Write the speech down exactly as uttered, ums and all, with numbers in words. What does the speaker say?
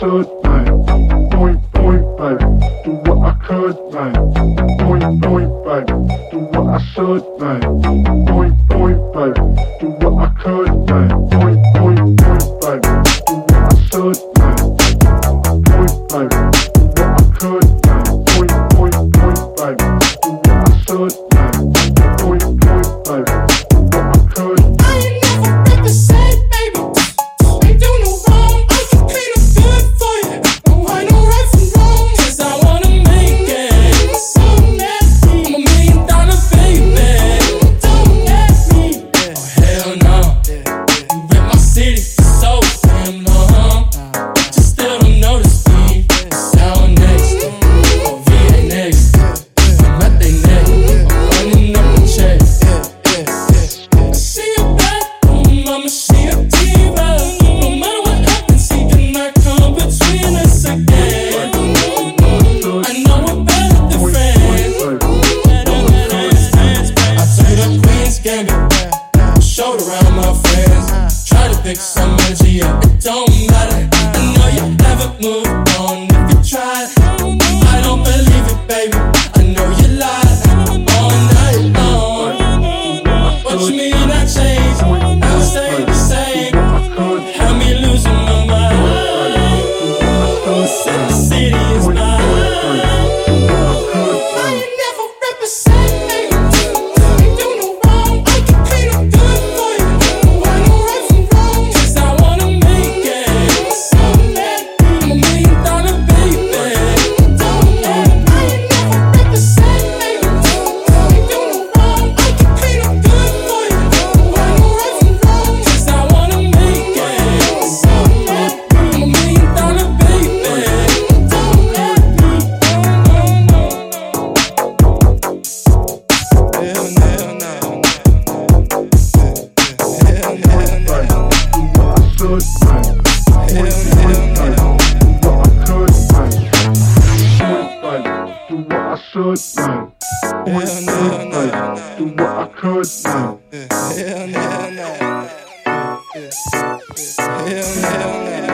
should, man. Point, point, baby, do what I could, man. Point, point, baby, do what I should, man. Point, point, baby, do what I could, man. Point, point, point, baby, do what I should, man. Point, baby, do what I could, man. Point, point, point, baby, do what I should, man. Point, point, baby, do what I could. I ain't never represent, baby. Ain't do no wrong. I can clean up good for you. No, I know right from wrong. 'Cause I wanna make it. So nasty. I'm a million dollar baby. Don't ask me. Oh hell no. You rip my city so damn long. But you still don't notice me. Sound next. Or V A next. I'm at they neck. I'm running up the check. I see a bathroom, I'ma see a diva. No matter what happens, he cannot come between us again. I know we're better than friends. Better than friends. I took the Queen's Gambit, showed around my friends. Try to pick some energy up, it don't matter. I know you haven't moved on if you tried. I don't believe it, baby. I know you lied all night long. What you mean I changed? I stay the same. Had me losing my mind. Said the city is mine. I ain't never represent, baby. Ain't do no wrong. I can clean up good for you. I know right from wrong. 'Cause I wanna make it. So nasty. I'm a million dollar baby. Don't let me. I ain't never represent, baby. Ain't do no wrong. I can clean up good for you. I know right from wrong. 'Cause I wanna make it. So nasty. I'm a million dollar baby. Don't let me. No, no, no. Hell no, hell no. Hell no, hell no. Do what I should, man. Point, point, baby, do what I could, man. Point, baby, do what I should, man. Point, Hell no, point, hell baby, no. do what I could, man. Hell no, hell no. Hell no, hell no.